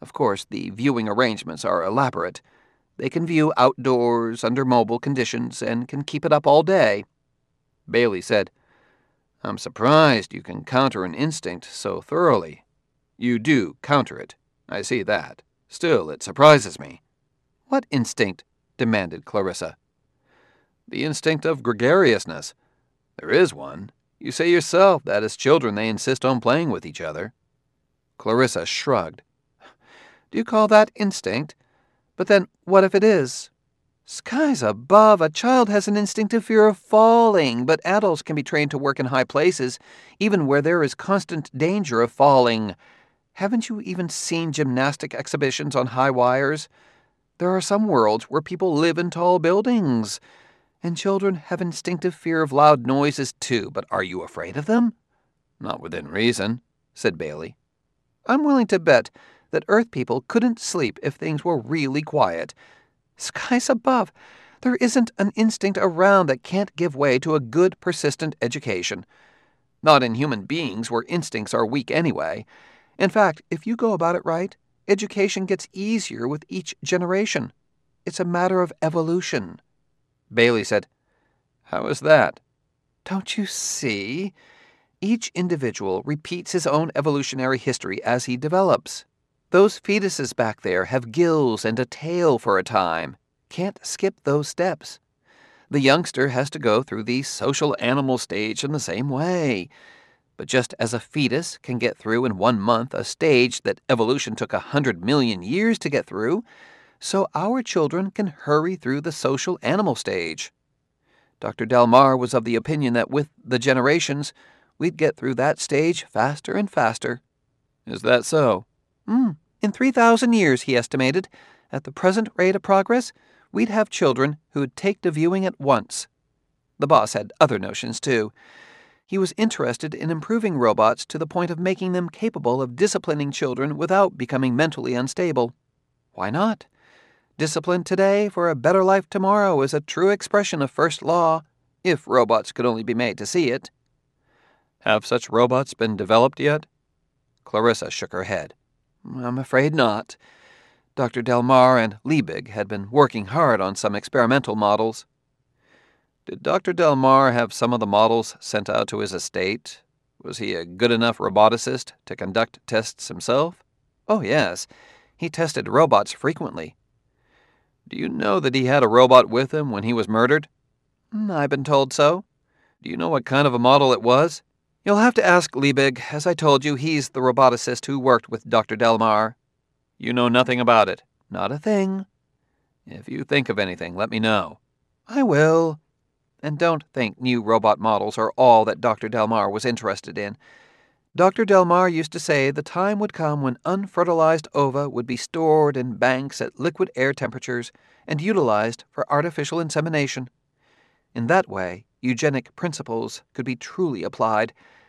Of course, the viewing arrangements are elaborate. They can view outdoors under mobile conditions and can keep it up all day. Bailey said, I'm surprised you can counter an instinct so thoroughly. You do counter it. I see that. Still, it surprises me. What instinct? Demanded Clarissa. The instinct of gregariousness. There is one. You say yourself that as children they insist on playing with each other. Clarissa shrugged. Do you call that instinct? But then, what if it is? Skies above, a child has an instinctive fear of falling, but adults can be trained to work in high places, even where there is constant danger of falling. Haven't you even seen gymnastic exhibitions on high wires? There are some worlds where people live in tall buildings. And children have instinctive fear of loud noises, too, but are you afraid of them? Not within reason, said Bailey. I'm willing to bet that Earth people couldn't sleep if things were really quiet. Skies above, there isn't an instinct around that can't give way to a good, persistent education. Not in human beings, where instincts are weak anyway. In fact, if you go about it right, education gets easier with each generation. It's a matter of evolution. Bailey said, How is that? Don't you see? Each individual repeats his own evolutionary history as he develops. Those fetuses back there have gills and a tail for a time. Can't skip those steps. The youngster has to go through the social animal stage in the same way. But just as a fetus can get through in 1 month a stage that evolution took 100 million years to get through, so our children can hurry through the social animal stage. Dr. Delmar was of the opinion that with the generations, we'd get through that stage faster and faster. Is that so? In 3,000 years, he estimated, at the present rate of progress, we'd have children who'd take to viewing at once. The boss had other notions, too. He was interested in improving robots to the point of making them capable of disciplining children without becoming mentally unstable. Why not? Discipline today for a better life tomorrow is a true expression of first law, if robots could only be made to see it. Have such robots been developed yet? Clarissa shook her head. I'm afraid not. Dr. Delmar and Liebig had been working hard on some experimental models. Did Dr. Delmar have some of the models sent out to his estate? Was he a good enough roboticist to conduct tests himself? Oh, yes. He tested robots frequently. Do you know that he had a robot with him when he was murdered? I've been told so. Do you know what kind of a model it was? You'll have to ask Liebig. As I told you, he's the roboticist who worked with Dr. Delmar. You know nothing about it? Not a thing. If you think of anything, let me know. I will. And don't think new robot models are all that Dr. Delmar was interested in. Dr. Delmar used to say the time would come when unfertilized ova would be stored in banks at liquid air temperatures and utilized for artificial insemination. In that way, eugenic principles could be truly applied,